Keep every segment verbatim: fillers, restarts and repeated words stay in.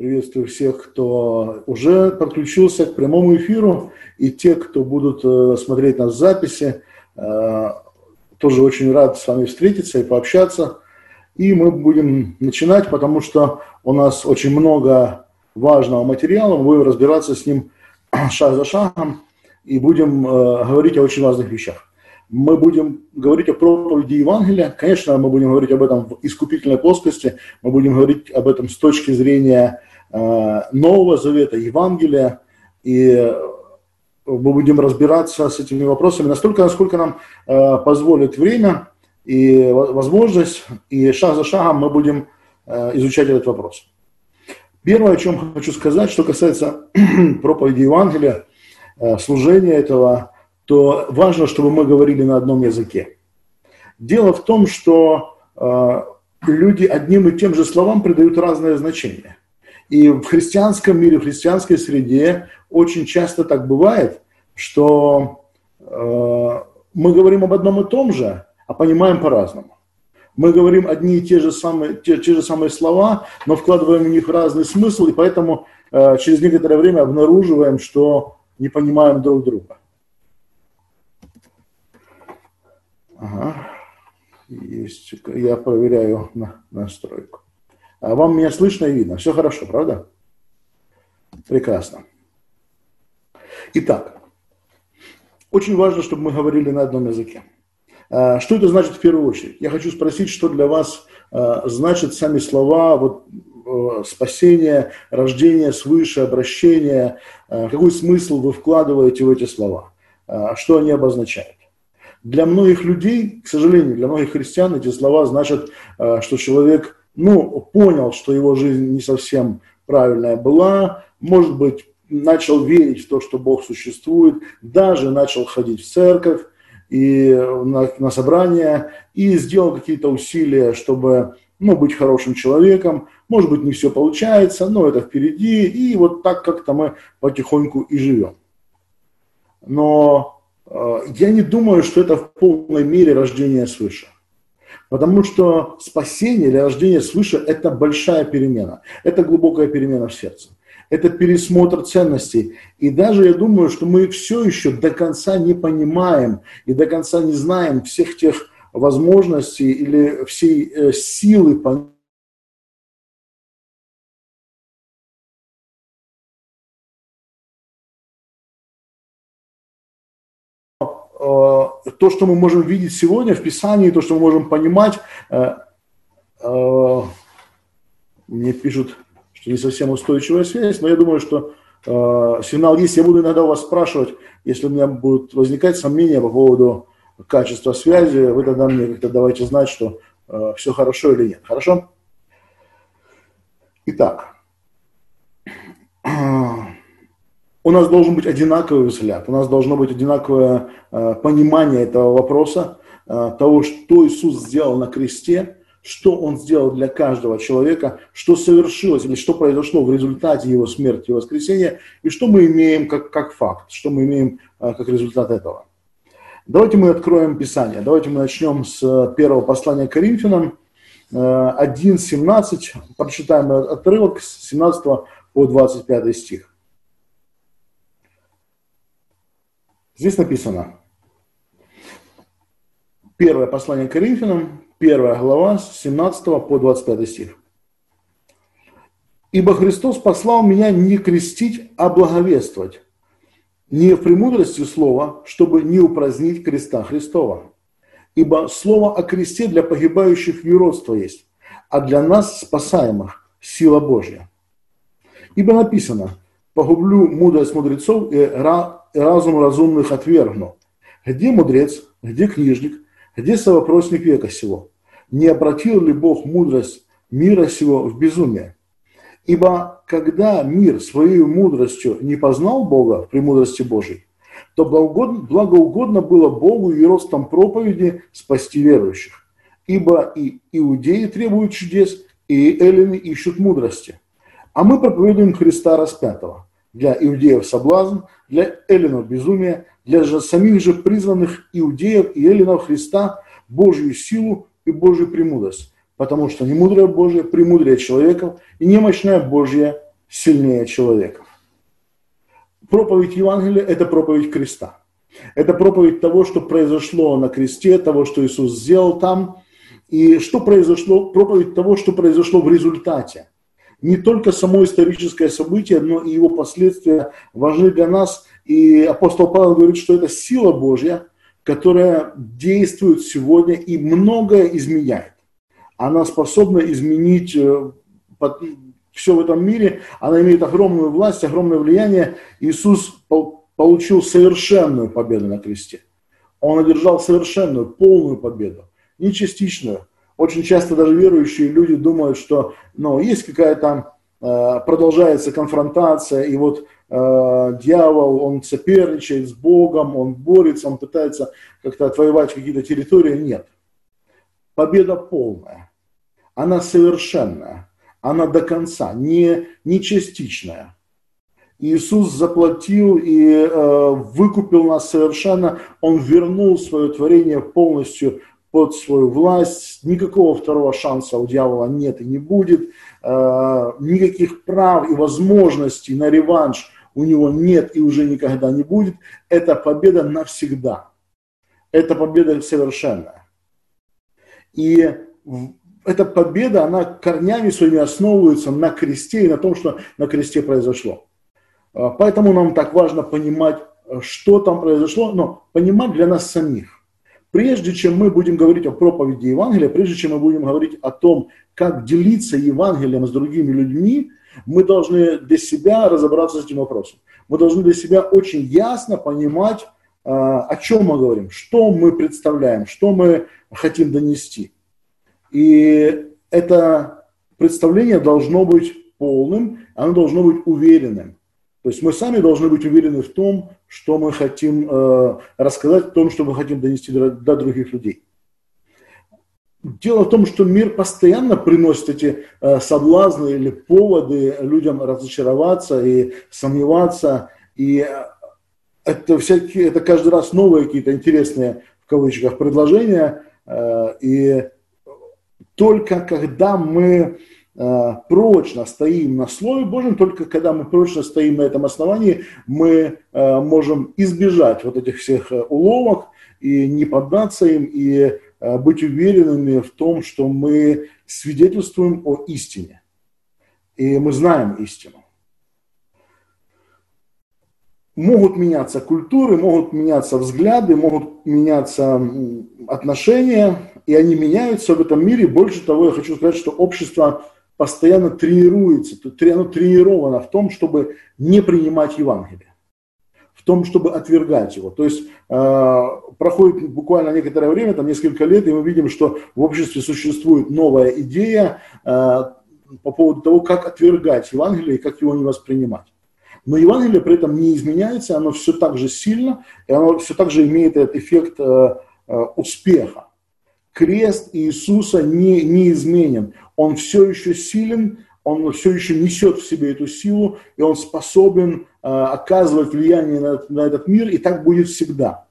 Приветствую всех, кто уже подключился к прямому эфиру, и те, кто будут э, смотреть нас в записи. Э, тоже очень рад с вами встретиться и пообщаться. И мы будем начинать, потому что у нас очень много важного материала. Мы будем разбираться с ним шаг за шагом и будем э, говорить о очень важных вещах. Мы будем говорить о проповеди Евангелия. Конечно, мы будем говорить об этом в искупительной плоскости. Мы будем говорить об этом с точки зрения э, Нового Завета, Евангелия. И мы будем разбираться с этими вопросами настолько, насколько нам э, позволит время и возможность. И шаг за шагом мы будем э, изучать этот вопрос. Первое, о чем хочу сказать, что касается проповеди Евангелия, э, служения этого, то важно, чтобы мы говорили на одном языке. Дело в том, что э, люди одним и тем же словам придают разное значение. И в христианском мире, в христианской среде очень часто так бывает, что э, мы говорим об одном и том же, а понимаем по-разному. Мы говорим одни и те же самые, те, те же самые слова, но вкладываем в них разный смысл, и поэтому э, через некоторое время обнаруживаем, что не понимаем друг друга. Ага, есть. Я проверяю на, настройку. А вам меня слышно и видно? Все хорошо, правда? Прекрасно. Итак, очень важно, чтобы мы говорили на одном языке. Что это значит в первую очередь? Я хочу спросить, что для вас значит сами слова вот, спасение, рождение свыше, обращение. Какой смысл вы вкладываете в эти слова? Что они обозначают? Для многих людей, к сожалению, для многих христиан эти слова значат, что человек ну, понял, что его жизнь не совсем правильная была, может быть, начал верить в то, что Бог существует, даже начал ходить в церковь и на, на собрания и сделал какие-то усилия, чтобы ну, быть хорошим человеком. Может быть, не все получается, но это впереди, и вот так как-то мы потихоньку и живем. Но я не думаю, что это в полной мере рождение свыше. Потому что спасение или рождение свыше – это большая перемена. Это глубокая перемена в сердце. Это пересмотр ценностей. И даже я думаю, что мы все еще до конца не понимаем и до конца не знаем всех тех возможностей или всей силы понятия, то, что мы можем видеть сегодня в Писании, то, что мы можем понимать, э, э, мне пишут, что не совсем устойчивая связь, но я думаю, что э, сигнал есть. Я буду иногда у вас спрашивать, если у меня будут возникать сомнения по поводу качества связи, вы тогда мне как-то давайте знать, что э, все хорошо или нет. Хорошо? Итак. У нас должен быть одинаковый взгляд, у нас должно быть одинаковое э, понимание этого вопроса, э, того, что Иисус сделал на кресте, что Он сделал для каждого человека, что совершилось или что произошло в результате Его смерти и воскресения, и что мы имеем как, как факт, что мы имеем э, как результат этого. Давайте мы откроем Писание, давайте мы начнем с первого послания к Коринфянам, э, один семнадцать, прочитаем отрывок с семнадцатого по двадцать пятый стих. Здесь написано, первое послание к Коринфянам, первая глава, с семнадцатого по двадцать пятый стих. «Ибо Христос послал меня не крестить, а благовествовать, не в премудрости слова, чтобы не упразднить креста Христова. Ибо слово о кресте для погибающих юродство есть, а для нас, спасаемых, сила Божья. Ибо написано, погублю мудрость мудрецов и разум разумных отвергну. Где мудрец, где книжник, где совопросник века сего? Не обратил ли Бог мудрость мира сего в безумие? Ибо когда мир своей мудростью не познал Бога в премудрости Божией, то благоугодно было Богу и ростом проповеди спасти верующих. Ибо и иудеи требуют чудес, и эллины ищут мудрости. А мы проповедуем Христа распятого. Для иудеев соблазн, для эллинов безумие, для же самих же призванных иудеев и эллинов Христа Божью силу и Божью премудрость. Потому что не мудрое Божие, премудрее человеков, и немощная Божья сильнее человеков. Проповедь Евангелия – это проповедь креста. Это проповедь того, что произошло на кресте, того, что Иисус сделал там. И что произошло, проповедь того, что произошло в результате. Не только само историческое событие, но и его последствия важны для нас. И апостол Павел говорит, что это сила Божья, которая действует сегодня и многое изменяет. Она способна изменить все в этом мире, она имеет огромную власть, огромное влияние. Иисус получил совершенную победу на кресте. Он одержал совершенную, полную победу, не частичную. Очень часто даже верующие люди думают, что ну, есть какая-то, э, продолжается конфронтация, и вот э, дьявол, он соперничает с Богом, он борется, он пытается как-то отвоевать какие-то территории. Нет. Победа полная, она совершенная, она до конца, не, не частичная. Иисус заплатил и э, выкупил нас совершенно, Он вернул свое творение полностью под свою власть, никакого второго шанса у дьявола нет и не будет, э, никаких прав и возможностей на реванш у него нет и уже никогда не будет. Это победа навсегда, это победа совершенная. И эта победа, она корнями своими основывается на кресте и на том, что на кресте произошло. Поэтому нам так важно понимать, что там произошло, но понимать для нас самих. Прежде чем мы будем говорить о проповеди Евангелия, прежде чем мы будем говорить о том, как делиться Евангелием с другими людьми, мы должны для себя разобраться с этим вопросом. Мы должны для себя очень ясно понимать, о чем мы говорим, что мы представляем, что мы хотим донести. И это представление должно быть полным, оно должно быть уверенным. То есть мы сами должны быть уверены в том, что мы хотим э, рассказать, в том, что мы хотим донести до, до других людей. Дело в том, что мир постоянно приносит эти э, соблазны или поводы людям разочароваться и сомневаться. И это, всякие, это каждый раз новые какие-то интересные, в кавычках, предложения. Э, и только когда мы прочно стоим на Слове Божьем, только когда мы прочно стоим на этом основании, мы можем избежать вот этих всех уловок и не поддаться им, и быть уверенными в том, что мы свидетельствуем о истине. И мы знаем истину. Могут меняться культуры, могут меняться взгляды, могут меняться отношения, и они меняются в этом мире. Больше того, я хочу сказать, что общество постоянно тренируется, оно тренировано в том, чтобы не принимать Евангелие, в том, чтобы отвергать его. То есть э, проходит буквально некоторое время, там несколько лет, и мы видим, что в обществе существует новая идея э, по поводу того, как отвергать Евангелие и как его не воспринимать. Но Евангелие при этом не изменяется, оно все так же сильно, и оно все так же имеет этот эффект э, э, успеха. Крест Иисуса не, не изменен. Он все еще силен, он все еще несет в себе эту силу, и он способен э, оказывать влияние на, на этот мир, и так будет всегда.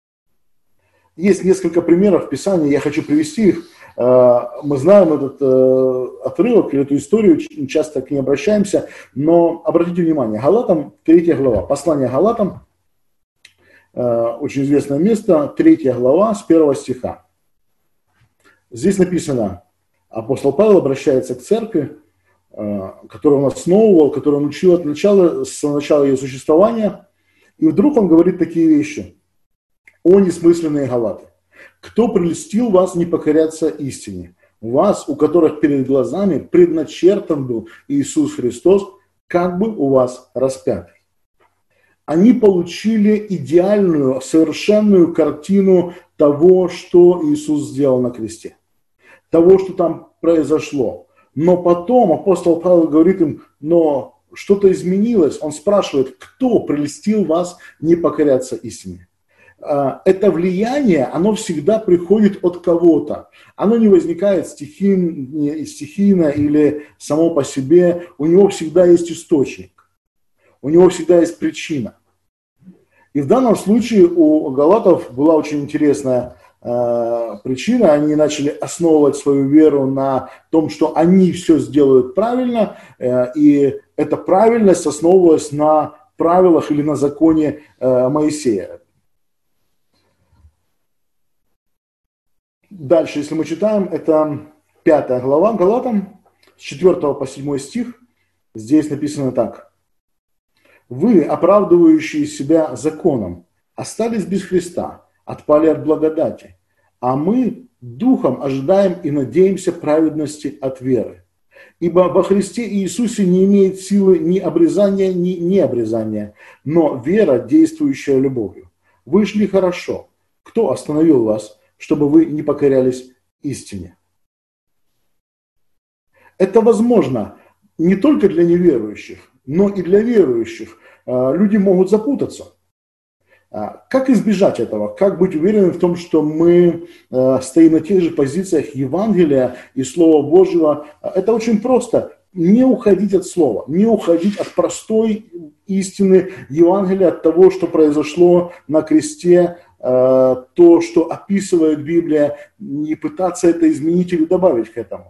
Есть несколько примеров в Писании, я хочу привести их. Э, мы знаем этот э, отрывок, эту историю, часто к ней обращаемся, но обратите внимание, Галатам, третья глава, послание Галатам, э, очень известное место, третья глава, с первого стиха. Здесь написано, апостол Павел обращается к церкви, которую он основывал, которую он учил от начала, с начала ее существования, и вдруг он говорит такие вещи. «О несмысленные галаты! Кто прельстил вас не покоряться истине? Вас, у которых перед глазами предначертан был Иисус Христос, как бы у вас распятый». Они получили идеальную, совершенную картину того, что Иисус сделал на кресте, того, что там произошло. Но потом апостол Павел говорит им, но что-то изменилось. Он спрашивает, кто прельстил вас не покоряться истине? Это влияние, оно всегда приходит от кого-то. Оно не возникает стихийно, стихийно или само по себе. У него всегда есть источник. У него всегда есть причина. И в данном случае у галатов была очень интересная э, причина. Они начали основывать свою веру на том, что они все сделают правильно, э, и эта правильность основывалась на правилах или на законе э, Моисея. Дальше, если мы читаем, это пятая глава Галатам, с четвёртого по седьмой стих, здесь написано так. «Вы, оправдывающие себя законом, остались без Христа, отпали от благодати, а мы духом ожидаем и надеемся праведности от веры. Ибо во Христе Иисусе не имеет силы ни обрезания, ни необрезания, но вера, действующая любовью. Вы шли хорошо. Кто остановил вас, чтобы вы не покорялись истине?» Это возможно не только для неверующих, но и для верующих. Люди могут запутаться. Как избежать этого? Как быть уверенным в том, что мы стоим на тех же позициях Евангелия и Слова Божьего? Это очень просто. Не уходить от Слова, не уходить от простой истины Евангелия, от того, что произошло на кресте, то, что описывает Библия, не пытаться это изменить или добавить к этому.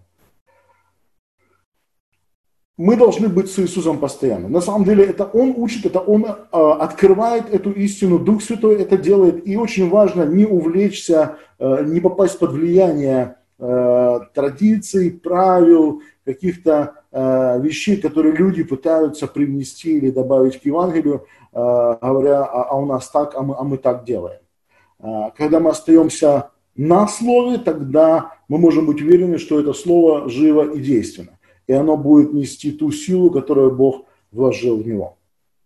Мы должны быть с Иисусом постоянно. На самом деле это Он учит, это Он э, открывает эту истину, Дух Святой это делает. И очень важно не увлечься, э, не попасть под влияние э, традиций, правил, каких-то э, вещей, которые люди пытаются привнести или добавить к Евангелию, э, говоря, а, а у нас так, а мы, а мы так делаем. Э, когда мы остаемся на Слове, тогда мы можем быть уверены, что это Слово живо и действенно. И оно будет нести ту силу, которую Бог вложил в него.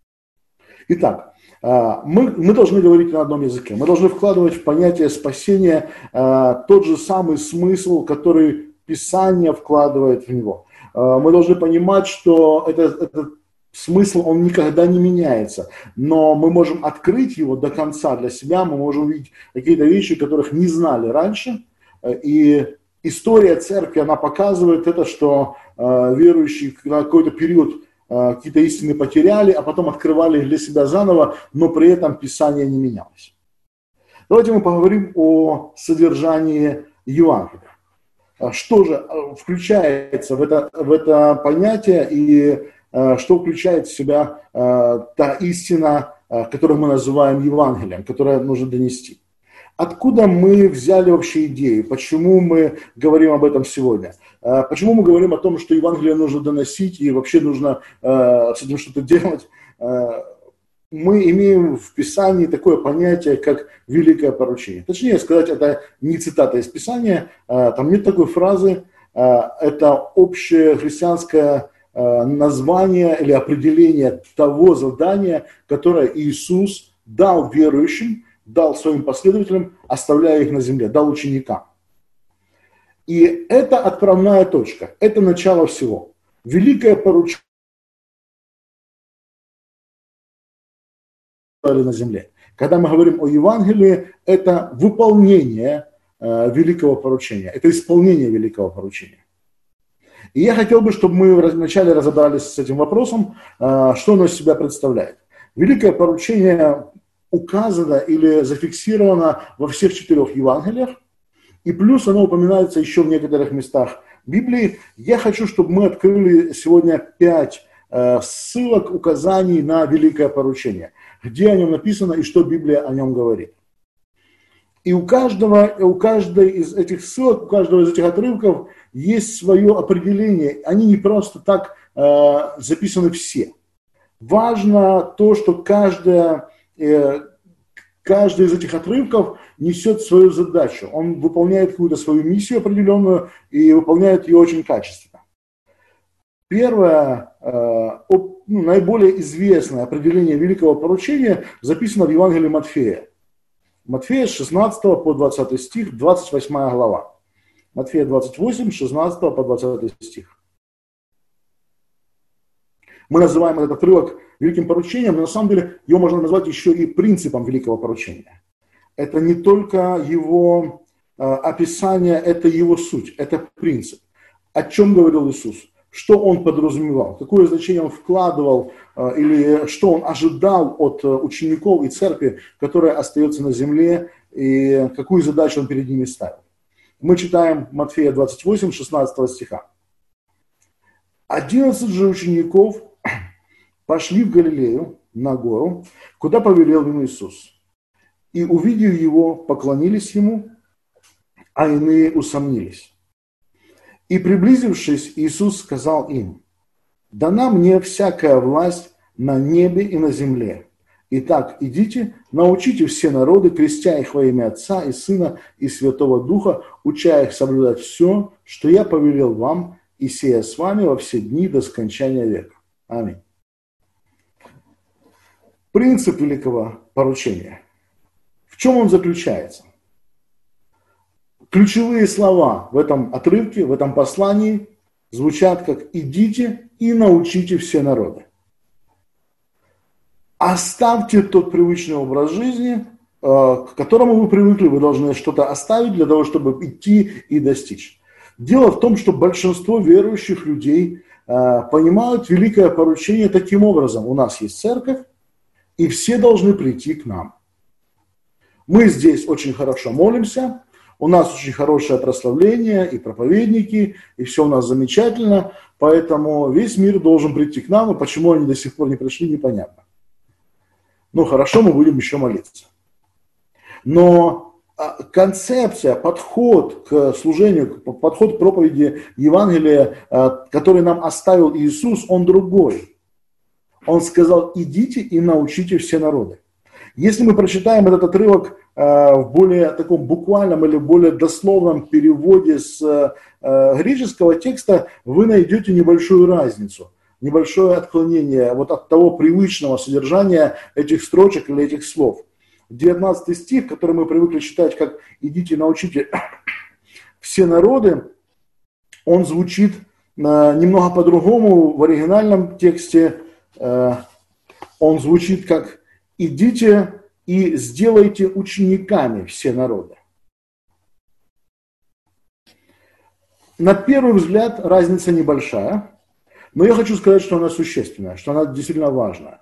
Итак, мы, мы должны говорить на одном языке. Мы должны вкладывать в понятие спасения тот же самый смысл, который Писание вкладывает в него. Мы должны понимать, что этот, этот смысл, он никогда не меняется. Но мы можем открыть его до конца для себя. Мы можем увидеть какие-то вещи, которых не знали раньше. И история церкви, она показывает это, что э, верующие на какой-то период э, какие-то истины потеряли, а потом открывали их для себя заново, но при этом Писание не менялось. Давайте мы поговорим о содержании Евангелия. Что же включается в это, в это понятие и э, что включает в себя э, та истина, э, которую мы называем Евангелием, которую нужно донести. Откуда мы взяли вообще идею? Почему мы говорим об этом сегодня? Почему мы говорим о том, что Евангелие нужно доносить и вообще нужно э, с этим что-то делать? Э, мы имеем в Писании такое понятие, как великое поручение. Точнее сказать, это не цитата из Писания, э, там нет такой фразы. Э, это общее христианское э, название или определение того задания, которое Иисус дал верующим, дал своим последователям, оставляя их на земле, дал ученикам. И это отправная точка, это начало всего. Великое поручение на земле. Когда мы говорим о Евангелии, это выполнение э, великого поручения, это исполнение великого поручения. И я хотел бы, чтобы мы вначале разобрались с этим вопросом, э, что оно из себя представляет. Великое поручение указано или зафиксировано во всех четырех Евангелиях, и плюс оно упоминается еще в некоторых местах Библии. Я хочу, чтобы мы открыли сегодня пять э, ссылок, указаний на великое поручение, где о нем написано и что Библия о нем говорит. И у каждого, у каждой из этих ссылок, у каждого из этих отрывков есть свое определение. Они не просто так э, записаны все. Важно то, что каждая Каждый из этих отрывков несет свою задачу. Он выполняет какую-то свою миссию определенную и выполняет ее очень качественно. Первое, ну, наиболее известное определение великого поручения записано в Евангелии Матфея. Матфея с шестнадцатого по двадцатый стих, двадцать восьмая глава. Матфея двадцать восемь, с шестнадцатого по двадцатый стих. Мы называем этот отрывок великим поручением, но на самом деле его можно назвать еще и принципом великого поручения. Это не только его э, описание, это его суть, это принцип. О чем говорил Иисус, что он подразумевал, какое значение он вкладывал э, или что он ожидал от э, учеников и церкви, которая остается на земле и какую задачу он перед ними ставил. Мы читаем Матфея двадцать восемь, шестнадцатого стиха. «Одиннадцать же учеников пошли в Галилею на гору, куда повелел им Иисус. И, увидев его, поклонились ему, а иные усомнились. И, приблизившись, Иисус сказал им: дана мне всякая власть на небе и на земле. Итак, идите, научите все народы, крестя их во имя Отца и Сына и Святого Духа, уча их соблюдать все, что я повелел вам, и сея с вами во все дни до скончания века». Аминь. Принцип великого поручения. В чем он заключается? Ключевые слова в этом отрывке, в этом послании звучат как «идите и научите все народы». Оставьте тот привычный образ жизни, к которому вы привыкли, вы должны что-то оставить для того, чтобы идти и достичь. Дело в том, что большинство верующих людей понимают великое поручение таким образом. У нас есть церковь, и все должны прийти к нам. Мы здесь очень хорошо молимся, у нас очень хорошее прославление и проповедники, и все у нас замечательно, поэтому весь мир должен прийти к нам, и почему они до сих пор не пришли, непонятно. Ну хорошо, мы будем еще молиться. Но концепция, подход к служению, подход к проповеди Евангелия, который нам оставил Иисус, он другой. Он сказал: идите и научите все народы. Если мы прочитаем этот отрывок в более таком буквальном или более дословном переводе с греческого текста, вы найдете небольшую разницу, небольшое отклонение вот от того привычного содержания этих строчек или этих слов. девятнадцатый стих, который мы привыкли читать как «идите и научите все народы», он звучит немного по-другому в оригинальном тексте. Он звучит как «идите и сделайте учениками все народы». На первый взгляд разница небольшая, но я хочу сказать, что она существенная, что она действительно важная.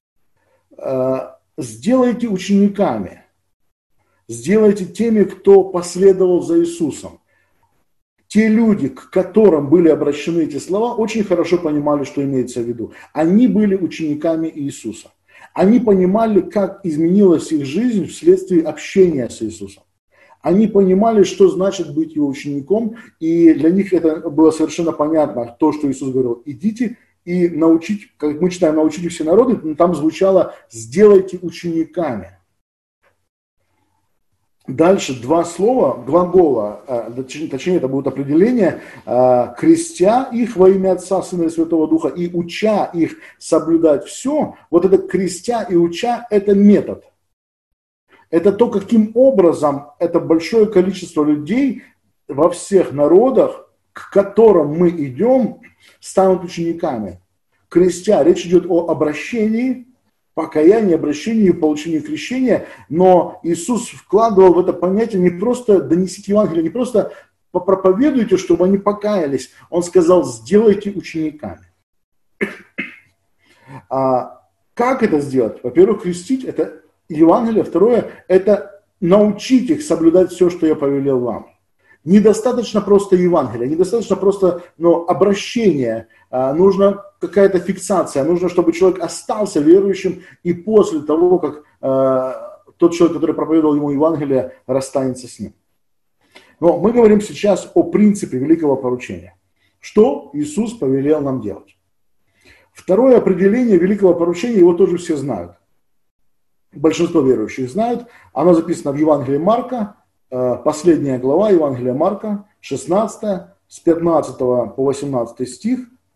Сделайте учениками, сделайте теми, кто последовал за Иисусом. Те люди, к которым были обращены эти слова, очень хорошо понимали, что имеется в виду. Они были учениками Иисуса. Они понимали, как изменилась их жизнь вследствие общения с Иисусом. Они понимали, что значит быть его учеником, и для них это было совершенно понятно, то, что Иисус говорил: идите и научите, как мы читаем, научите все народы, там звучало «сделайте учениками». Дальше два слова, глагола, точнее это будет определение, крестя их во имя Отца, Сына и Святого Духа, и уча их соблюдать все. Вот это крестя и уча – это метод. Это то, каким образом это большое количество людей во всех народах, к которым мы идем, станут учениками. Крестя, речь идет о обращении, покаяние, обращение и получение крещения, но Иисус вкладывал в это понятие не просто донесите Евангелие, не просто попроповедуйте, чтобы они покаялись. Он сказал: сделайте учениками. А как это сделать? Во-первых, крестить – это Евангелие. Второе – это научить их соблюдать все, что я повелел вам. Недостаточно просто Евангелия, недостаточно просто ну, обращения, а, нужна какая-то фиксация, нужно, чтобы человек остался верующим и после того, как а, тот человек, который проповедовал ему Евангелие, расстанется с ним. Но мы говорим сейчас о принципе великого поручения. Что Иисус повелел нам делать? Второе определение великого поручения, его тоже все знают. Большинство верующих знают, оно записано в Евангелии Марка, последняя глава Евангелия Марка, шестнадцатая, с пятнадцатого по восемнадцатый стих.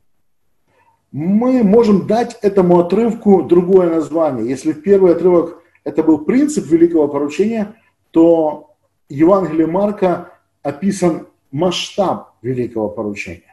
Мы можем дать этому отрывку другое название. Если в первый отрывок это был принцип великого поручения, то в Евангелии Марка описан масштаб великого поручения.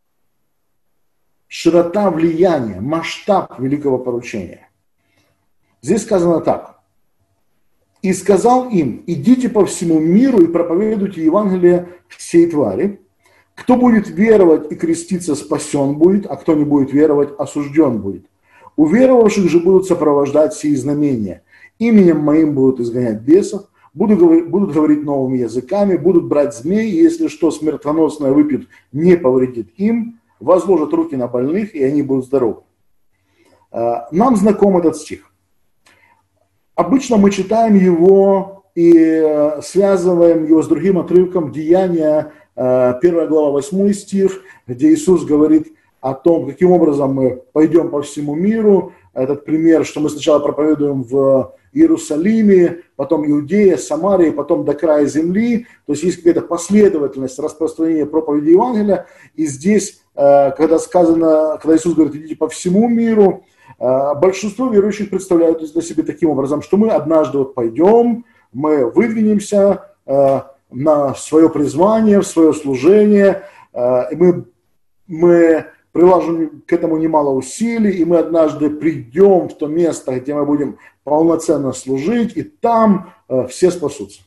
Широта влияния, масштаб великого поручения. Здесь сказано так. «И сказал им: идите по всему миру и проповедуйте Евангелие всей твари. Кто будет веровать и креститься, спасен будет, а кто не будет веровать, осужден будет. У веровавших же будут сопровождать сии знамения. Именем моим будут изгонять бесов, будут, будут говорить новыми языками, будут брать змей, и если что смертоносное выпьют, не повредит им, возложат руки на больных, и они будут здоровы. Нам знаком этот стих. Обычно мы читаем его и связываем его с другим отрывком Деяния, первая глава, восьмой стих, где Иисус говорит о том, каким образом мы пойдем по всему миру. Этот пример, что мы сначала проповедуем в Иерусалиме, потом Иудея, Самария, потом до края земли. То есть есть какая-то последовательность распространения проповеди Евангелия. И здесь, когда сказано, когда Иисус говорит, идите по всему миру, большинство верующих представляют для себя таким образом, что мы однажды вот пойдем, мы выдвинемся на свое призвание, в свое служение, и мы, мы приложим к этому немало усилий, и мы однажды придем в то место, где мы будем полноценно служить, и там все спасутся.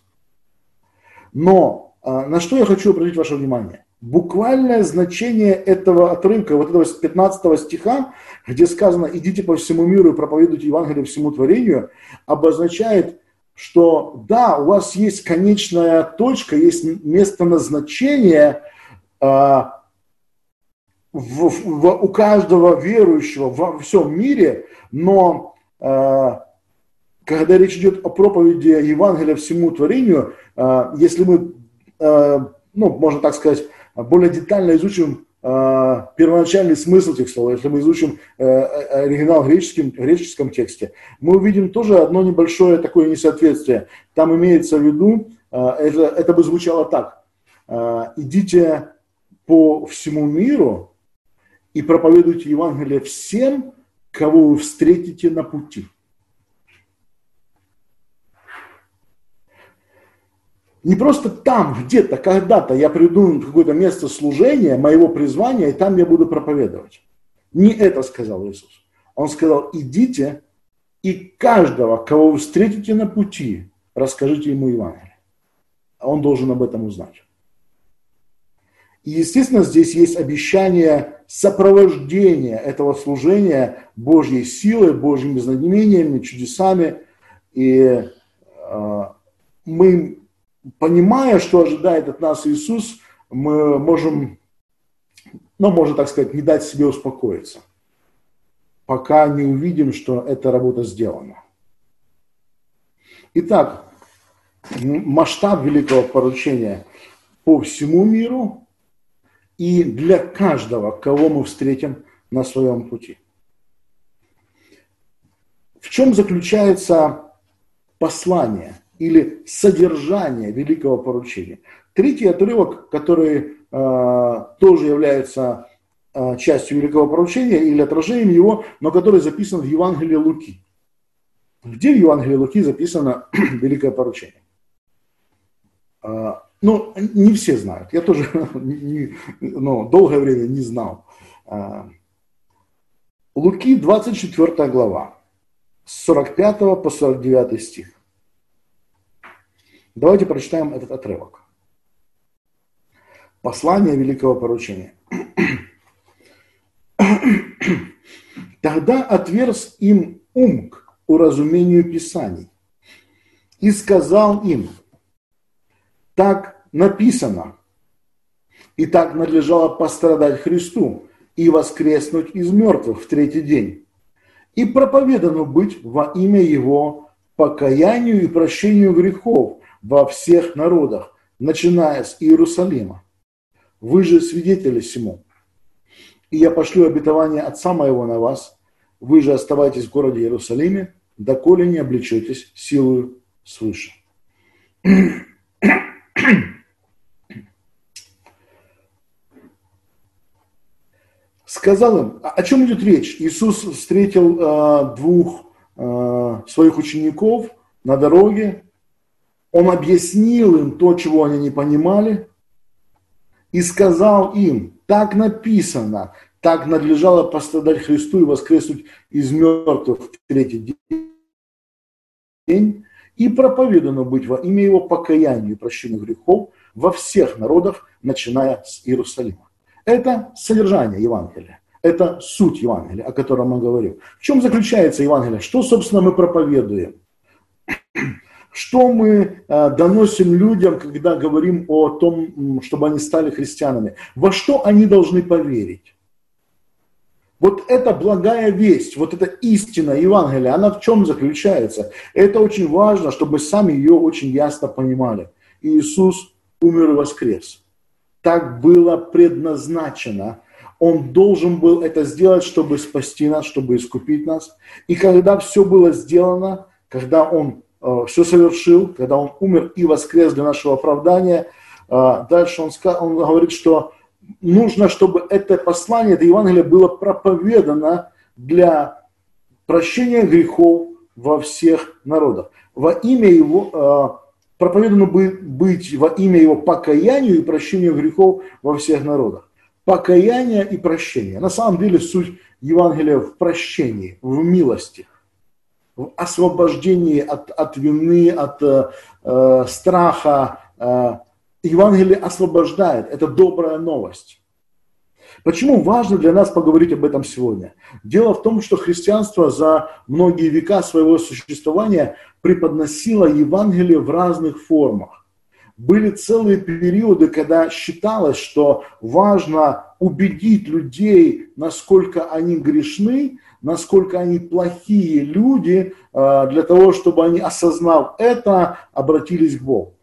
Но на что я хочу обратить ваше внимание? Буквальное значение этого отрывка, вот этого пятнадцатого стиха, где сказано «идите по всему миру и проповедуйте Евангелие всему творению», обозначает, что да, у вас есть конечная точка, есть место назначения э, в, в, у каждого верующего во всем мире, но э, когда речь идет о проповеди Евангелия всему творению, э, если мы, э, ну, можно так сказать, более детально изучим э, первоначальный смысл этих слов, если мы изучим э, оригинал в греческом, греческом тексте, мы увидим тоже одно небольшое такое несоответствие. Там имеется в виду, э, это, это бы звучало так: э, идите по всему миру и проповедуйте Евангелие всем, кого вы встретите на пути. Не просто там, где-то, когда-то я приду в какое-то место служения, моего призвания, и там я буду проповедовать. Не это сказал Иисус. Он сказал, идите, и каждого, кого вы встретите на пути, расскажите ему Евангелие. Он должен об этом узнать. И, естественно, здесь есть обещание сопровождения этого служения Божьей силой, Божьими знамениями, чудесами. И э, мы... Понимая, что ожидает от нас Иисус, мы можем, ну, можно так сказать, не дать себе успокоиться, пока не увидим, что эта работа сделана. Итак, масштаб великого поручения по всему миру и для каждого, кого мы встретим на своем пути. В чем заключается послание или содержание великого поручения? Третий отрывок, который э, тоже является э, частью великого поручения или отражением его, но который записан в Евангелии Луки. Где в Евангелии Луки записано великое поручение? Э, ну, не все знают. Я тоже не, ну, долгое время не знал. Э, Луки, двадцать четвёртая глава, с сорок пятого по сорок девятый стих. Давайте прочитаем этот отрывок. Послание великого поручения. «Тогда отверз им ум к уразумению Писаний и сказал им, так написано, и так надлежало пострадать Христу и воскреснуть из мертвых в третий день, и проповедано быть во имя Его покаянию и прощению грехов во всех народах, начиная с Иерусалима. Вы же свидетели сему. И я пошлю обетование Отца моего на вас. Вы же оставайтесь в городе Иерусалиме, доколе не облечетесь силою свыше». Сказал им, о чем идет речь? Иисус встретил э, двух э, своих учеников на дороге. Он объяснил им то, чего они не понимали, и сказал им, так написано, так надлежало пострадать Христу и воскреснуть из мертвых в третий день, и проповедано быть во имя Его покаянию и прощению грехов во всех народах, начиная с Иерусалима. Это содержание Евангелия, это суть Евангелия, о котором мы говорим. В чем заключается Евангелие? Что, собственно, мы проповедуем? Что мы доносим людям, когда говорим о том, чтобы они стали христианами? Во что они должны поверить? Вот эта благая весть, вот эта истина Евангелия, она в чем заключается? Это очень важно, чтобы мы сами ее очень ясно понимали. Иисус умер и воскрес. Так было предназначено. Он должен был это сделать, чтобы спасти нас, чтобы искупить нас. И когда все было сделано, когда Он э, все совершил, когда Он умер и воскрес для нашего оправдания, э, дальше он, он говорит, что нужно, чтобы это послание, это Евангелие было проповедано для прощения грехов во всех народах. Во имя Его, проповедано быть во имя Его покаянию и прощению грехов во всех народах. Покаяние и прощение. На самом деле суть Евангелия в прощении, в милости, в освобождении от, от вины, от э, страха. Э, Евангелие освобождает. Это добрая новость. Почему важно для нас поговорить об этом сегодня? Дело в том, что христианство за многие века своего существования преподносило Евангелие в разных формах. Были целые периоды, когда считалось, что важно убедить людей, насколько они грешны, насколько они плохие люди, для того, чтобы они, осознав это, обратились к Богу.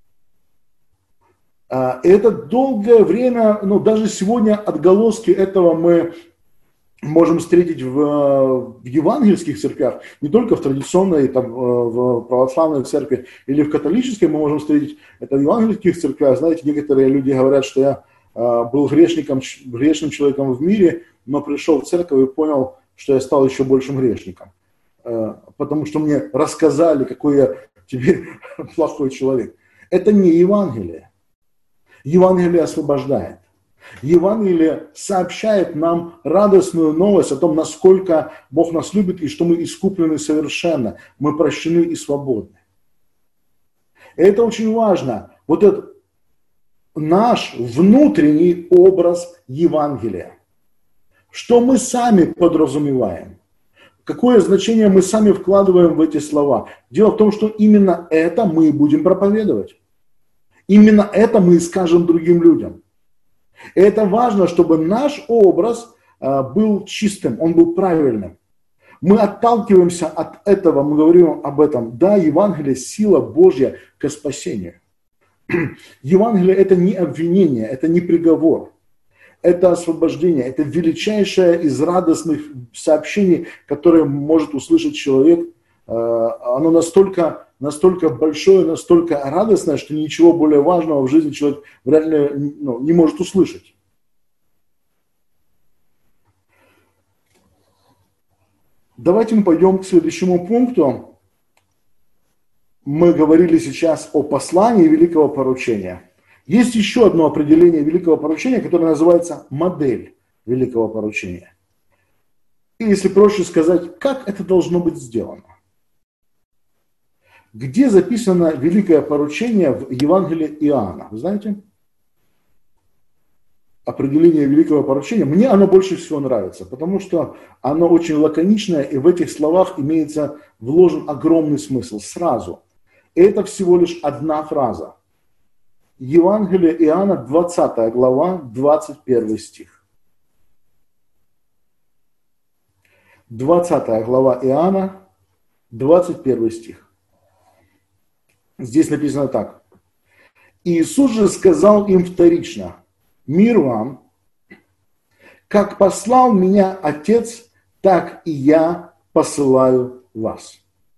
Это долгое время, ну даже сегодня отголоски этого мы можем встретить в, в евангельских церквях, не только в традиционной, там, в православной церкви или в католической мы можем встретить это в евангельских церквях. Знаете, некоторые люди говорят, что я был грешником, грешным человеком в мире, но пришел в церковь и понял, что я стал еще большим грешником, потому что мне рассказали, какой я теперь плохой человек. Это не Евангелие. Евангелие освобождает. Евангелие сообщает нам радостную новость о том, насколько Бог нас любит и что мы искуплены совершенно, мы прощены и свободны. И это очень важно. Вот этот наш внутренний образ Евангелия. Что мы сами подразумеваем? Какое значение мы сами вкладываем в эти слова? Дело в том, что именно это мы и будем проповедовать. Именно это мы и скажем другим людям. И это важно, чтобы наш образ э, был чистым, он был правильным. Мы отталкиваемся от этого, мы говорим об этом. Да, Евангелие – сила Божья к спасению. Евангелие – это не обвинение, это не приговор. Это освобождение, это величайшее из радостных сообщений, которое может услышать человек. Э, оно настолько... настолько большое, настолько радостное, что ничего более важного в жизни человек вряд ли ну, не может услышать. Давайте мы пойдем к следующему пункту. Мы говорили сейчас о послании великого поручения. Есть еще одно определение великого поручения, которое называется модель великого поручения. И если проще сказать, как это должно быть сделано. Где записано великое поручение в Евангелии Иоанна? Вы знаете? Определение великого поручения. Мне оно больше всего нравится, потому что оно очень лаконичное, и в этих словах имеется вложен огромный смысл сразу. И это всего лишь одна фраза. Евангелие Иоанна, двадцатая глава, двадцать первый стих. двадцатая глава Иоанна, двадцать первый стих. Здесь написано так. Иисус же сказал им вторично: мир вам, как послал меня Отец, так и я посылаю вас.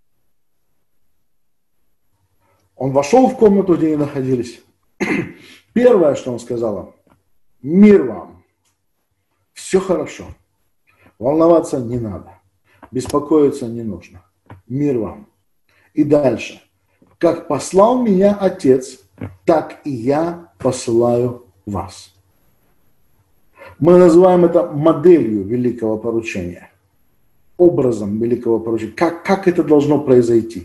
Он вошел в комнату, где они находились. Первое, что он сказал: мир вам, все хорошо, волноваться не надо, беспокоиться не нужно, мир вам. И дальше. Как послал меня Отец, так и я посылаю вас. Мы называем это моделью великого поручения, образом великого поручения. Как, как это должно произойти?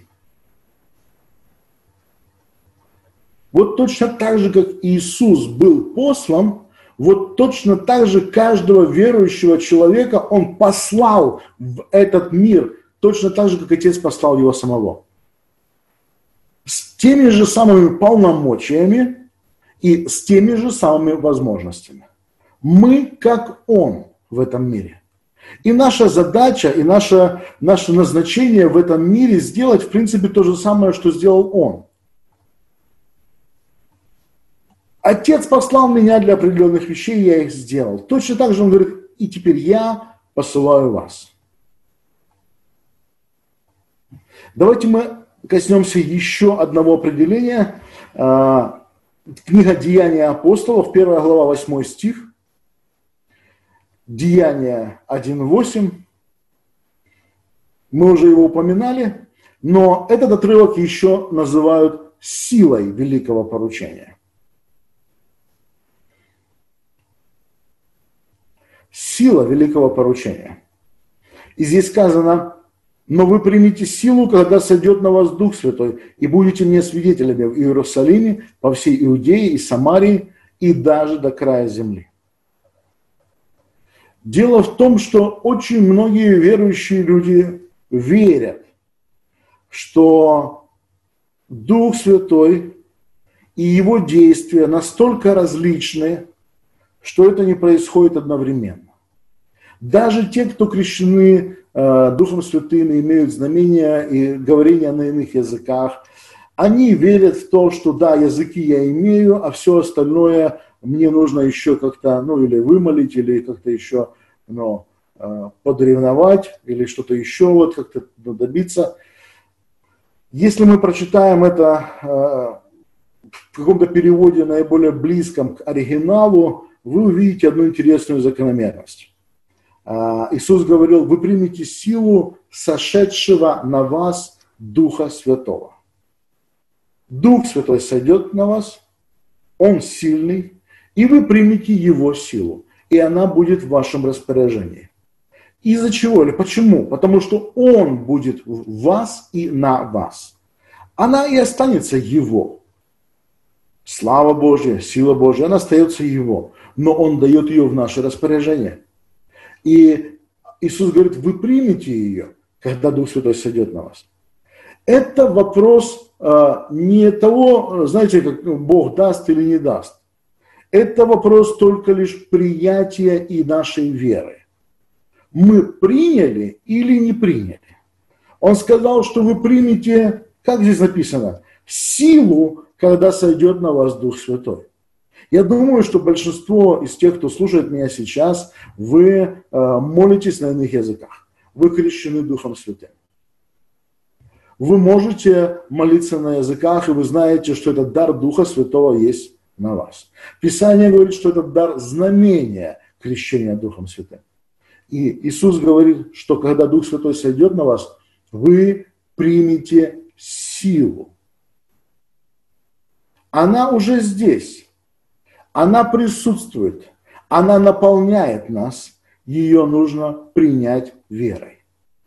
Вот точно так же, как Иисус был послан, вот точно так же каждого верующего человека Он послал в этот мир, точно так же, как Отец послал его самого. теми же самыми полномочиями и с теми же самыми возможностями. Мы как Он в этом мире. И наша задача, и наше, наше назначение в этом мире сделать, в принципе, то же самое, что сделал Он. Отец послал меня для определенных вещей, я их сделал. Точно так же Он говорит, и теперь я посылаю вас. Давайте мы коснемся еще одного определения. Книга «Деяния апостолов», первая глава, восьмой стих. Деяния один восемь. Мы уже его упоминали, но этот отрывок еще называют силой великого поручения. Сила великого поручения. И здесь сказано, но вы примите силу, когда сойдет на вас Дух Святой, и будете мне свидетелями в Иерусалиме, по всей Иудее и Самарии, и даже до края земли. Дело в том, что очень многие верующие люди верят, что Дух Святой и Его действия настолько различны, что это не происходит одновременно. Даже те, кто крещены э, Духом Святым, имеют знамения и говорение на иных языках, они верят в то, что да, языки я имею, а все остальное мне нужно еще как-то, ну, или вымолить, или как-то еще, ну, э, подревновать, или что-то еще вот как-то добиться. Если мы прочитаем это э, в каком-то переводе наиболее близком к оригиналу, вы увидите одну интересную закономерность. Иисус говорил, вы примете силу сошедшего на вас Духа Святого. Дух Святой сойдет на вас, Он сильный, и вы примете Его силу, и она будет в вашем распоряжении. Из-за чего или почему? Потому что Он будет в вас и на вас. Она и останется Его. Слава Божья, сила Божья, она остается Его, но Он дает ее в наше распоряжение. И Иисус говорит, вы примете ее, когда Дух Святой сойдет на вас. Это вопрос э, не того, знаете, как Бог даст или не даст. Это вопрос только лишь приятия и нашей веры. Мы приняли или не приняли? Он сказал, что вы примете, как здесь написано, силу, когда сойдет на вас Дух Святой. Я думаю, что большинство из тех, кто слушает меня сейчас, вы э, молитесь на иных языках. Вы крещены Духом Святым. Вы можете молиться на языках, и вы знаете, что этот дар Духа Святого есть на вас. Писание говорит, что этот дар знамения крещения Духом Святым. И Иисус говорит, что когда Дух Святой сойдет на вас, вы примете силу. Она уже здесь. Она присутствует, она наполняет нас, ее нужно принять верой.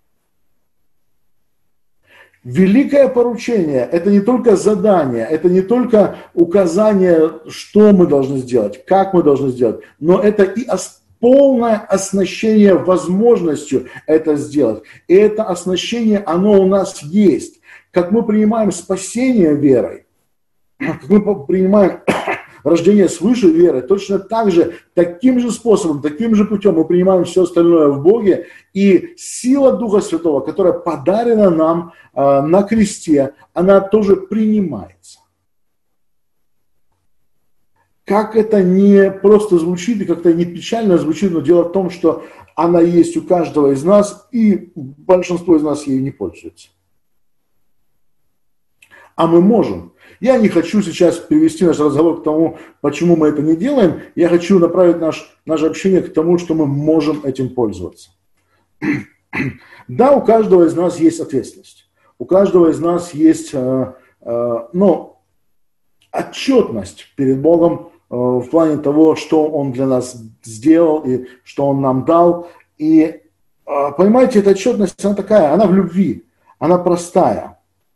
Великое поручение – это не только задание, это не только указание, что мы должны сделать, как мы должны сделать, но это и полное оснащение возможностью это сделать. И это оснащение, оно у нас есть. Как мы принимаем спасение верой, как мы принимаем рождение свыше веры, точно так же, таким же способом, таким же путем мы принимаем все остальное в Боге, и сила Духа Святого, которая подарена нам э, на кресте, она тоже принимается. Как это не просто звучит и как-то не печально звучит, но дело в том, что она есть у каждого из нас, и большинство из нас ею не пользуется. А мы можем. Я не хочу сейчас привести наш разговор к тому, почему мы это не делаем. Я хочу направить наш, наше общение к тому, что мы можем этим пользоваться. Да, у каждого из нас есть ответственность. У каждого из нас есть э, э, ну, отчетность перед Богом э, в плане того, что Он для нас сделал и что Он нам дал. И э, понимаете, эта отчетность, она такая, она в любви, она простая.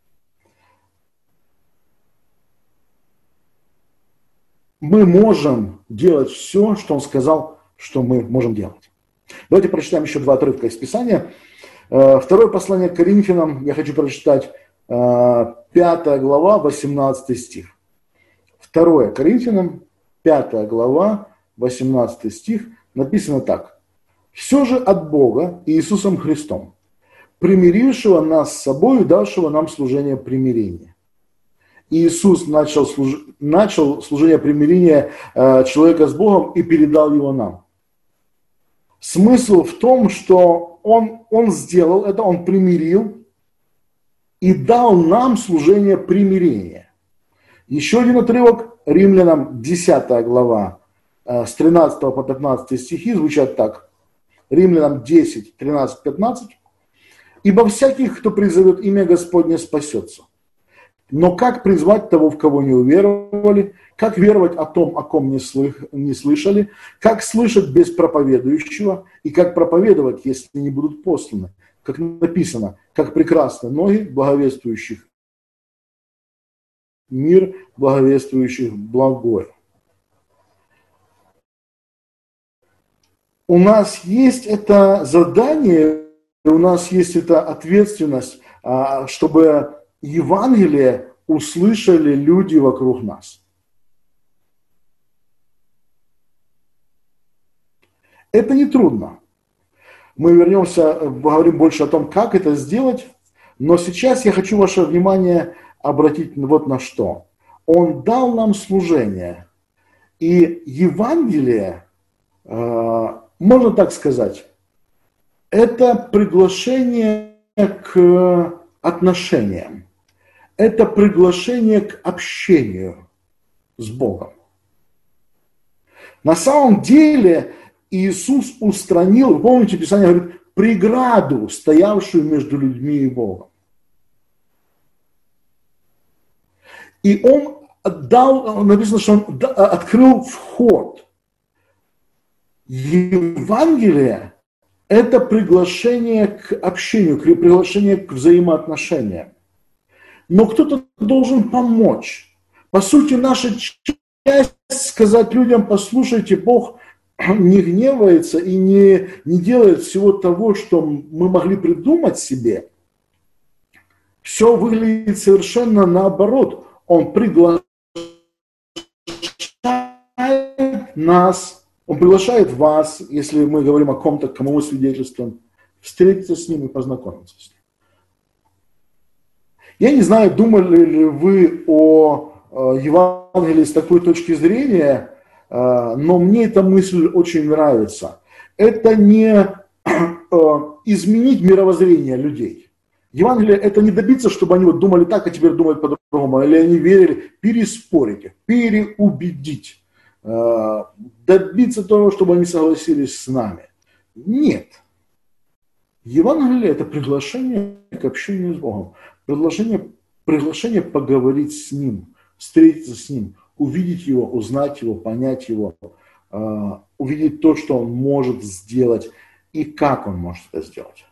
Мы можем делать все, что Он сказал, что мы можем делать. Давайте прочитаем еще два отрывка из Писания. Второе послание к Коринфянам, я хочу прочитать пятая глава, восемнадцатый стих. второе Коринфянам, пятая глава, восемнадцатый стих, написано так. «Все же от Бога и Иисусом Христом, примирившего нас с собой и давшего нам служение примирения». Иисус начал, служ... начал служение примирения э, человека с Богом и передал его нам. Смысл в том, что он, он сделал это, он примирил и дал нам служение примирения. Еще один отрывок, Римлянам десятая глава, э, с тринадцатого по пятнадцатый стихи звучат так. Римлянам десять, тринадцать, пятнадцать. «Ибо всяких, кто призовет имя Господне, спасется. Но как призвать того, в кого не уверовали? Как веровать о том, о ком не, слых, не слышали? Как слышать без проповедующего? И как проповедовать, если не будут посланы? Как написано, как прекрасны ноги благовествующих мир, благовествующих благое». У нас есть это задание, у нас есть эта ответственность, чтобы Евангелие услышали люди вокруг нас. Это не трудно. Мы вернемся, поговорим больше о том, как это сделать, но сейчас я хочу ваше внимание обратить вот на что. Он дал нам служение, и Евангелие, можно так сказать, это приглашение к отношениям. Это приглашение к общению с Богом. На самом деле Иисус устранил, вы помните, Писание говорит, преграду, стоявшую между людьми и Богом. И Он дал, написано, что Он открыл вход. Евангелие – это приглашение к общению, приглашение к взаимоотношениям. Но кто-то должен помочь. По сути, наша часть сказать людям: послушайте, Бог не гневается и не, не делает всего того, что мы могли придумать себе. Все выглядит совершенно наоборот. Он приглашает нас, Он приглашает вас, если мы говорим о ком-то, кому мы свидетельствуем, встретиться с ним и познакомиться с ним. Я не знаю, думали ли вы о Евангелии с такой точки зрения, но мне эта мысль очень нравится. Это не изменить мировоззрение людей. Евангелие – это не добиться, чтобы они вот думали так, а теперь думают по-другому, или они верили, переспорить их, переубедить, добиться того, чтобы они согласились с нами. Нет. Евангелие – это приглашение к общению с Богом. Приглашение, приглашение поговорить с Ним, встретиться с Ним, увидеть Его, узнать Его, понять Его, э, увидеть то, что Он может сделать и как Он может это сделать.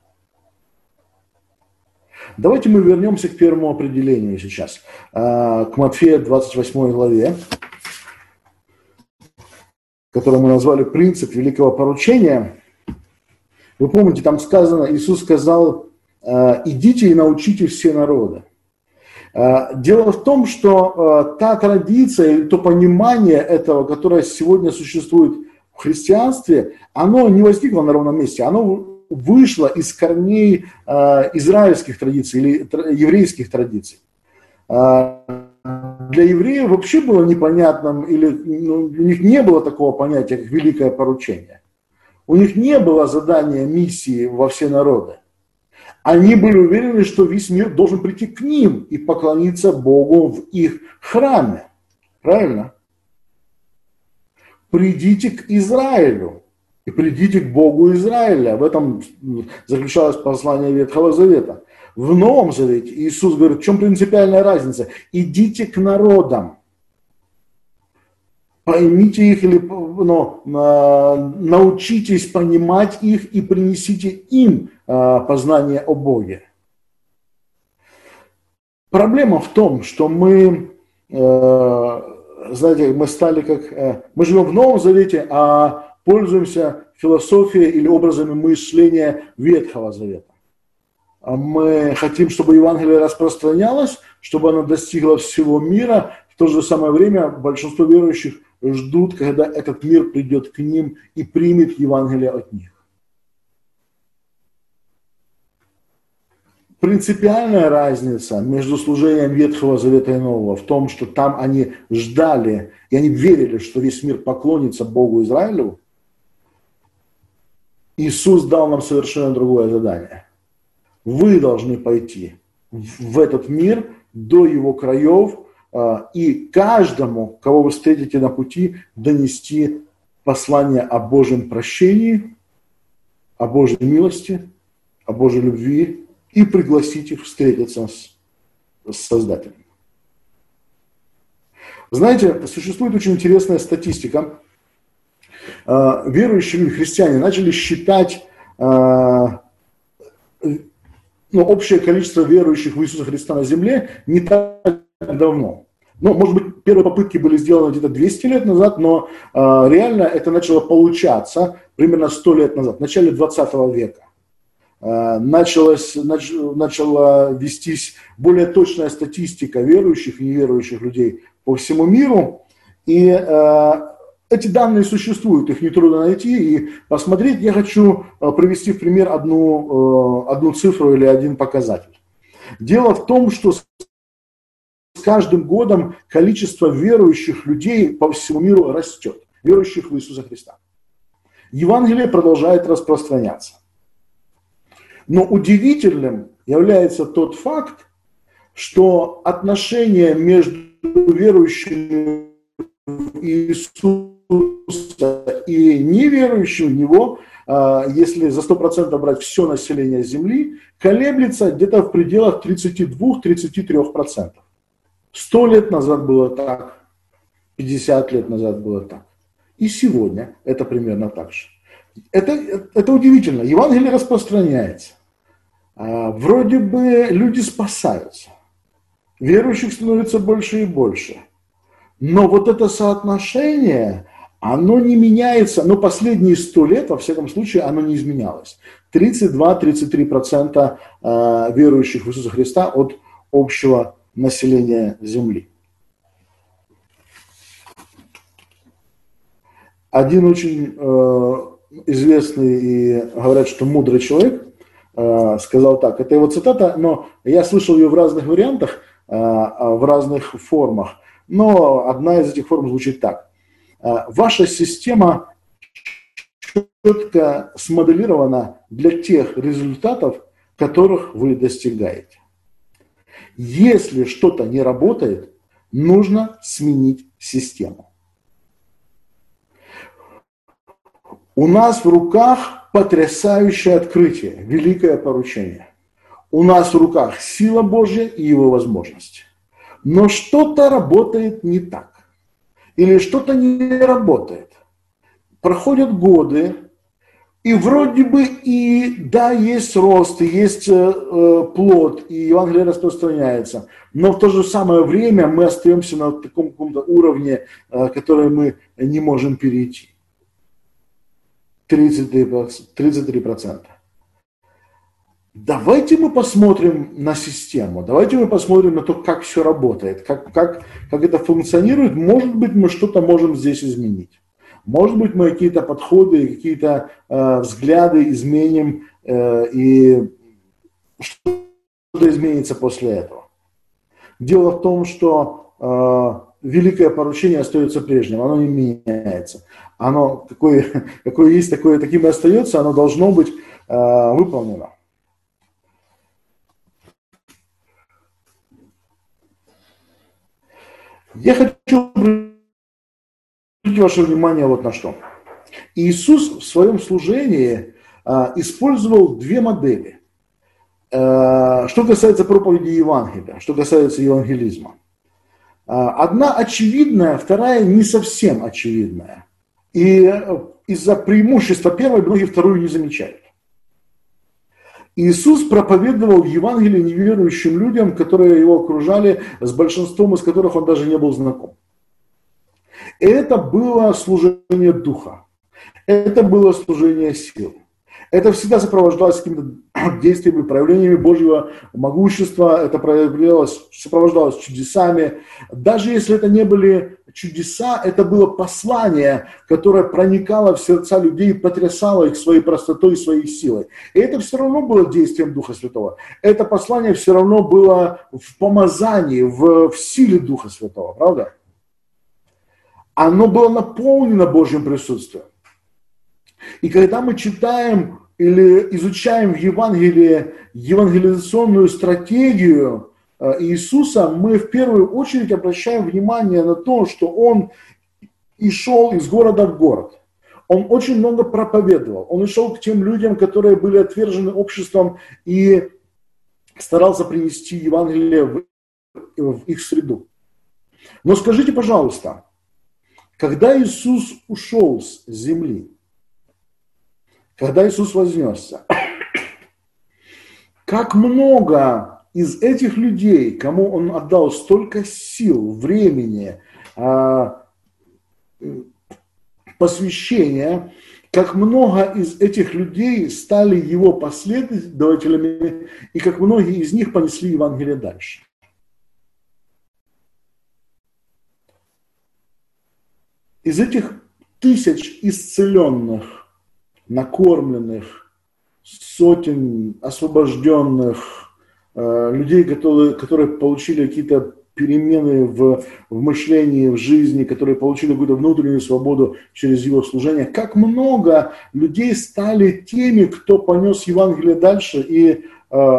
Давайте мы вернемся к первому определению сейчас, э, к Матфея двадцать восьмой главе, которую мы назвали «Принцип великого поручения». Вы помните, там сказано, Иисус сказал: идите и научите все народы. Дело в том, что та традиция, то понимание этого, которое сегодня существует в христианстве, оно не возникло на ровном месте, оно вышло из корней израильских традиций или еврейских традиций. Для евреев вообще было непонятным, или ну, у них не было такого понятия, как великое поручение. У них не было задания миссии во все народы. Они были уверены, что весь мир должен прийти к ним и поклониться Богу в их храме. Правильно? Придите к Израилю и придите к Богу Израиля. В этом заключалось послание Ветхого Завета. В Новом Завете Иисус говорит: в чем принципиальная разница? Идите к народам. Поймите их или ну, научитесь понимать их и принесите им познание о Боге. Проблема в том, что мы, знаете, мы стали как... Мы живем в Новом Завете, а пользуемся философией или образами мышления Ветхого Завета. мы хотим, чтобы Евангелие распространялось, чтобы оно достигло всего мира. В то же самое время большинство верующих ждут, когда этот мир придет к ним и примет Евангелие от них. Принципиальная разница между служением Ветхого Завета и Нового в том, что там они ждали, и они верили, что весь мир поклонится Богу Израилю. Иисус дал нам совершенно другое задание. Вы должны пойти в этот мир до его краев и каждому, кого вы встретите на пути, донести послание о Божьем прощении, о Божьей милости, о Божьей любви, и пригласить их встретиться с, с Создателем. Знаете, существует очень интересная статистика. Верующие люди, христиане, начали считать ну, общее количество верующих в Иисуса Христа на земле не так давно. Ну, может быть, первые попытки были сделаны где-то двести лет назад, но реально это начало получаться примерно сто лет назад, в начале двадцатого века. Началась, нач, начала вестись более точная статистика верующих и неверующих людей по всему миру. И э, эти данные существуют, их нетрудно найти и посмотреть. Я хочу привести в пример одну, э, одну цифру или один показатель. Дело в том, что с каждым годом количество верующих людей по всему миру растет, верующих в Иисуса Христа. Евангелие продолжает распространяться. Но удивительным является тот факт, что отношения между верующими в Иисуса и неверующими в Него, если за сто процентов брать все население Земли, колеблется где-то в пределах тридцать два - тридцать три процента. Сто лет назад было так, пятьдесят лет назад было так. И сегодня это примерно так же. Это, это удивительно. Евангелие распространяется. А, вроде бы люди спасаются. Верующих становится больше и больше. Но вот это соотношение, оно не меняется. Но последние сто лет, во всяком случае, оно не изменялось. тридцать два - тридцать три процента верующих в Иисуса Христа от общего населения Земли. Один очень э, известный и, говорят, что мудрый человек э, сказал так, это его цитата, но я слышал ее в разных вариантах, э, в разных формах, но одна из этих форм звучит так. Ваша система четко смоделирована для тех результатов, которых вы достигаете. Если что-то не работает, нужно сменить систему. У нас в руках потрясающее открытие, великое поручение. У нас в руках сила Божья и Его возможности. Но что-то работает не так. Или что-то не работает. Проходят годы, и вроде бы и да, есть рост, и есть э, плод, и Евангелие распространяется. Но в то же самое время мы остаемся на таком каком-то уровне, э, который мы не можем перейти. тридцать три процента. Давайте мы посмотрим на систему, давайте мы посмотрим на то, как все работает, как, как, как это функционирует. Может быть, мы что-то можем здесь изменить. Может быть, мы какие-то подходы, какие-то э, взгляды изменим, э, и что-то изменится после этого. Дело в том, что э, великое поручение остается прежним, оно не меняется. Оно какое, какое есть, такое, таким и остается, оно должно быть э, выполнено. Я хочу обратить ваше внимание вот на что. Иисус в своем служении а, использовал две модели. А, что касается проповеди Евангелия, что касается евангелизма. А, одна очевидная, вторая не совсем очевидная. И из-за преимущества первой многие вторую не замечают. Иисус проповедовал Евангелие неверующим людям, которые его окружали, с большинством из которых он даже не был знаком. Это было служение духа. Это было служение сил. Это всегда сопровождалось какими-то действиями, проявлениями Божьего могущества, это проявлялось, сопровождалось чудесами. Даже если это не были чудеса, это было послание, которое проникало в сердца людей и потрясало их своей простотой и своей силой. И это все равно было действием Духа Святого. Это послание все равно было в помазании, в, в силе Духа Святого, правда? Оно было наполнено Божьим присутствием. И когда мы читаем или изучаем в Евангелии евангелизационную стратегию Иисуса, мы в первую очередь обращаем внимание на то, что Он и шел из города в город. Он очень много проповедовал. Он и шел к тем людям, которые были отвержены обществом, и старался принести Евангелие в, в их среду. Но скажите, пожалуйста, когда Иисус ушел с земли, когда Иисус вознесся, как много из этих людей, кому Он отдал столько сил, времени, посвящения, как много из этих людей стали Его последователями, и как многие из них понесли Евангелие дальше. Из этих тысяч исцеленных, накормленных, сотен освобожденных, э, людей, которые, которые получили какие-то перемены в, в мышлении, в жизни, которые получили какую-то внутреннюю свободу через его служение. Как много людей стали теми, кто понес Евангелие дальше и, э,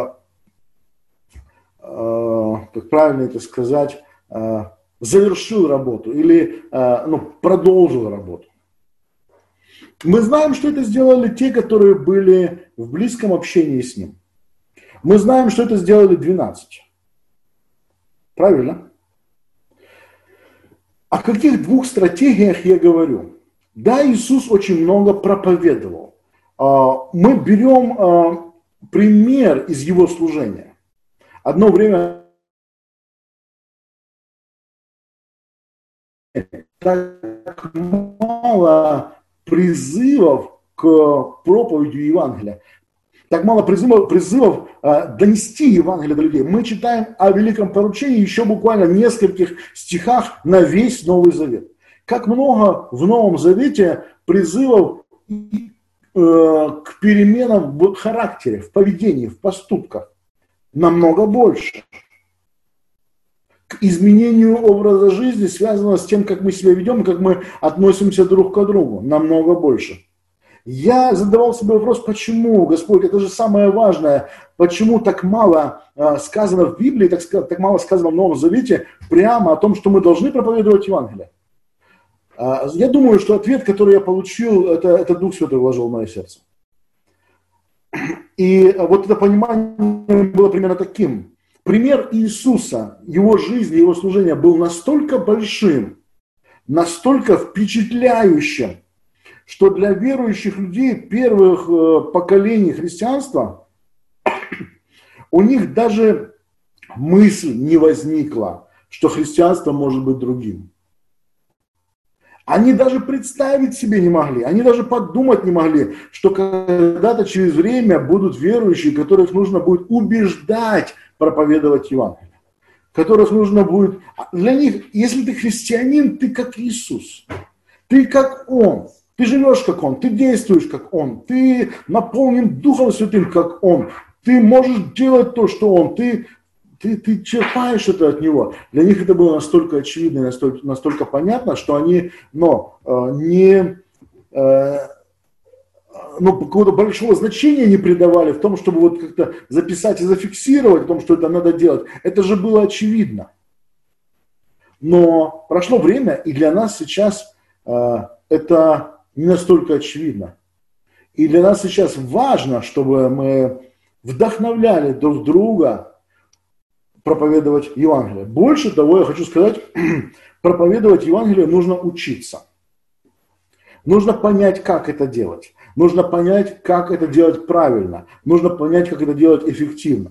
э, как правильно это сказать, э, завершил работу или э, ну, продолжил работу. Мы знаем, что это сделали те, которые были в близком общении с Ним. Мы знаем, что это сделали двенадцать. Правильно? О каких двух стратегиях я говорю? Да, Иисус очень много проповедовал. Мы берем пример из Его служения. Одно время так мало призывов к проповеди Евангелия. Так мало призывов, призывов э, донести Евангелие до людей. Мы читаем о великом поручении еще буквально в нескольких стихах на весь Новый Завет. Как много в Новом Завете призывов э, к переменам в характере, в поведении, в поступках. Намного больше. К изменению образа жизни, связанного с тем, как мы себя ведем, как мы относимся друг к другу. Намного больше. Я задавал себе вопрос, почему, Господь, это же самое важное, почему так мало э, сказано в Библии, так, так мало сказано в Новом Завете прямо о том, что мы должны проповедовать Евангелие. Э, я думаю, что ответ, который я получил, это, это Дух Святой вложил в мое сердце. И вот это понимание было примерно таким. Пример Иисуса, его жизни, его служения был настолько большим, настолько впечатляющим, что для верующих людей первых поколений христианства у них даже мысль не возникла, что христианство может быть другим. Они даже представить себе не могли, они даже подумать не могли, что когда-то через время будут верующие, которых нужно будет убеждать проповедовать Евангелие, которых нужно будет... Для них, если ты христианин, ты как Иисус, ты как Он. Ты живешь как Он, ты действуешь как Он, ты наполнен Духом Святым как Он, ты можешь делать то, что Он, ты, ты, ты черпаешь это от Него. Для них это было настолько очевидно и настолько, настолько понятно, что они но, не, ну, какого-то большого значения не придавали в том, чтобы вот как-то записать и зафиксировать о том, что это надо делать. Это же было очевидно. Но прошло время, и для нас сейчас это не настолько очевидно. И для нас сейчас важно, чтобы мы вдохновляли друг друга проповедовать Евангелие. Больше того, я хочу сказать, проповедовать Евангелие нужно учиться. Нужно понять, как это делать. Нужно понять, как это делать правильно. Нужно понять, как это делать эффективно.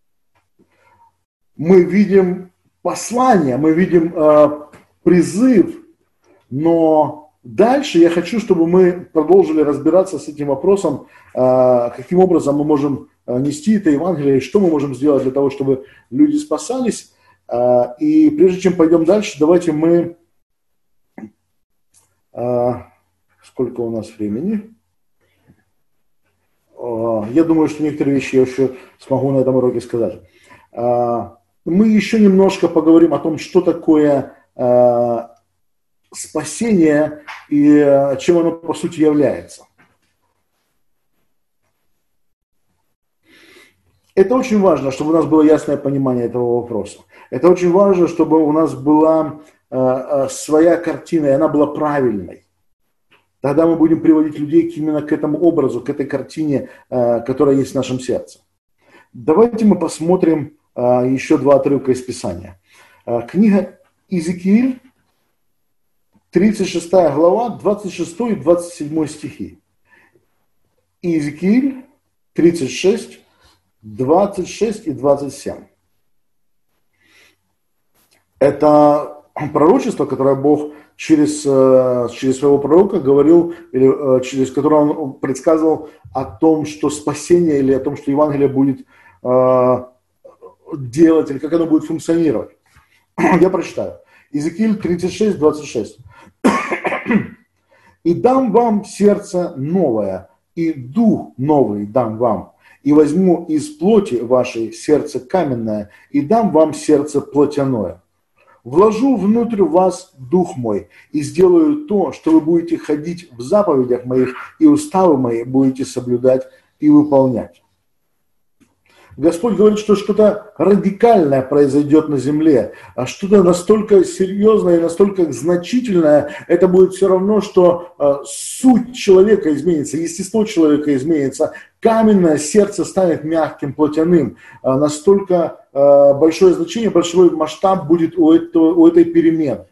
Мы видим послание, мы видим э, призыв, но дальше я хочу, чтобы мы продолжили разбираться с этим вопросом, каким образом мы можем нести это Евангелие, и что мы можем сделать для того, чтобы люди спасались. И прежде чем пойдем дальше, давайте мы... Сколько у нас времени? Я думаю, что некоторые вещи я еще смогу на этом уроке сказать. Мы еще немножко поговорим о том, что такое спасение и чем оно по сути является. Это очень важно, чтобы у нас было ясное понимание этого вопроса. Это очень важно, чтобы у нас была своя картина, и она была правильной. Тогда мы будем приводить людей именно к этому образу, к этой картине, которая есть в нашем сердце. Давайте мы посмотрим еще два отрывка из Писания. Книга Иезекииль, тридцать шестая глава, двадцать шестой и двадцать седьмой стихи. Иезекииль, тридцать шесть, двадцать шесть и двадцать семь. Это пророчество, которое Бог через, через своего пророка говорил, или через которое он предсказывал о том, что спасение или о том, что Евангелие будет э, делать, или как оно будет функционировать. Я прочитаю. Иезекииль тридцать шесть, двадцать шесть. «И дам вам сердце новое, и дух новый дам вам, и возьму из плоти вашей сердце каменное, и дам вам сердце плотяное. Вложу внутрь вас дух мой, и сделаю то, что вы будете ходить в заповедях моих, и уставы мои будете соблюдать и выполнять». Господь говорит, что что-то радикальное произойдет на земле, а что-то настолько серьезное и настолько значительное, это будет все равно, что э, суть человека изменится, естество человека изменится, каменное сердце станет мягким, плотяным. Э, настолько э, большое значение, большой масштаб будет у, этого, у этой перемены.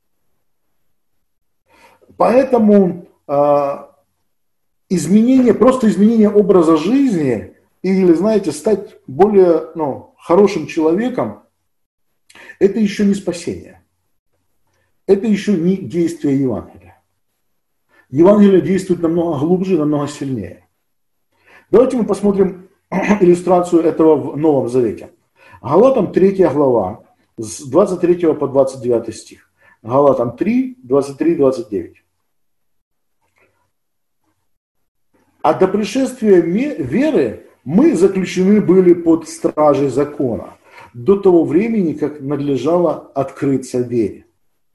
Поэтому э, изменение, просто изменение образа жизни, или, знаете, стать более ну, хорошим человеком, это еще не спасение. Это еще не действие Евангелия. Евангелие действует намного глубже, намного сильнее. Давайте мы посмотрим иллюстрацию этого в Новом Завете. Галатам третья глава, с двадцать третьего по двадцать девятый стих. Галатам три, двадцать три двадцать девять. «А до пришествия веры мы заключены были под стражей закона, до того времени, как надлежало открыться вере.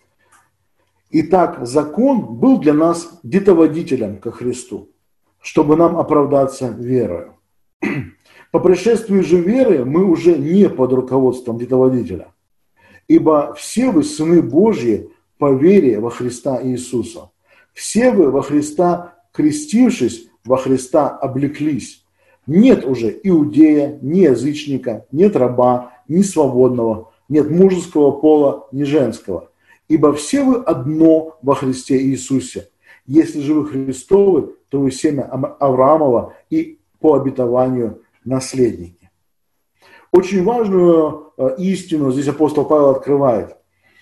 Итак, закон был для нас детоводителем ко Христу, чтобы нам оправдаться верою. По пришествии же веры мы уже не под руководством детоводителя, ибо все вы сыны Божьи по вере во Христа Иисуса. Все вы во Христа крестившись, во Христа облеклись. Нет уже иудея, ни язычника, нет раба, ни свободного, нет мужеского пола, ни женского. Ибо все вы одно во Христе Иисусе. Если же вы Христовы, то вы семя Авраамова и по обетованию наследники». Очень важную истину здесь апостол Павел открывает.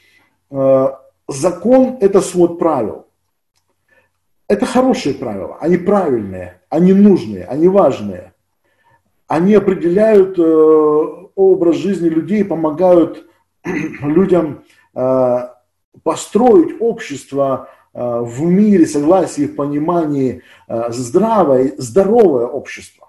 Закон – это свод правил. Это хорошие правила, они правильные, они нужные, они важные. Они определяют э, образ жизни людей, помогают людям э, построить общество э, в мире, согласии, в понимании, э, здравое, здоровое общество.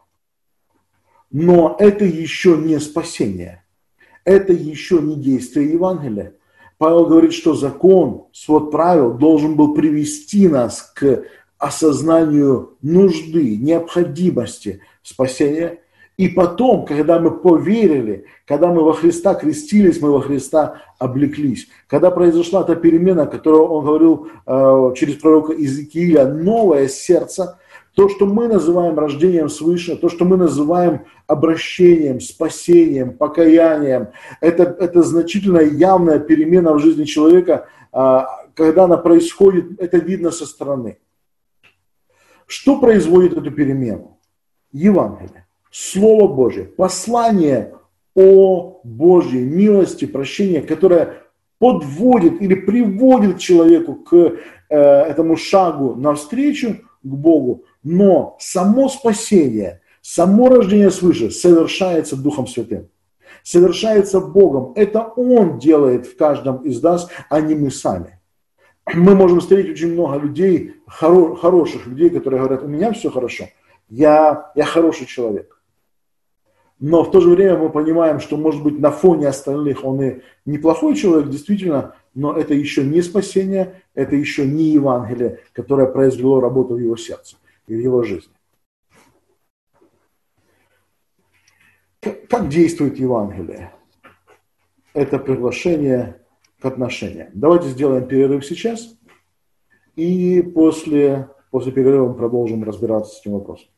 Но это еще не спасение, это еще не действие Евангелия. Павел говорит, что закон, свод правил должен был привести нас к осознанию нужды, необходимости спасения. И потом, когда мы поверили, когда мы во Христа крестились, мы во Христа облеклись. Когда произошла та перемена, которую он говорил э, через пророка Иезекииля, новое сердце, то, что мы называем рождением свыше, то, что мы называем обращением, спасением, покаянием, это, это значительная явная перемена в жизни человека, э, когда она происходит, это видно со стороны. Что производит эту перемену? Евангелие. Слово Божие, послание о Божьей милости, прощении, которое подводит или приводит человеку к э, этому шагу навстречу к Богу, но само спасение, само рождение свыше совершается Духом Святым, совершается Богом. Это Он делает в каждом из нас, а не мы сами. Мы можем встретить очень много людей, хоро- хороших людей, которые говорят, у меня все хорошо, я, я хороший человек. Но в то же время мы понимаем, что, может быть, на фоне остальных он и неплохой человек, действительно, но это еще не спасение, это еще не Евангелие, которое произвело работу в его сердце и в его жизни. Как действует Евангелие? Это приглашение к отношениям. Давайте сделаем перерыв сейчас, и после, после перерыва мы продолжим разбираться с этим вопросом.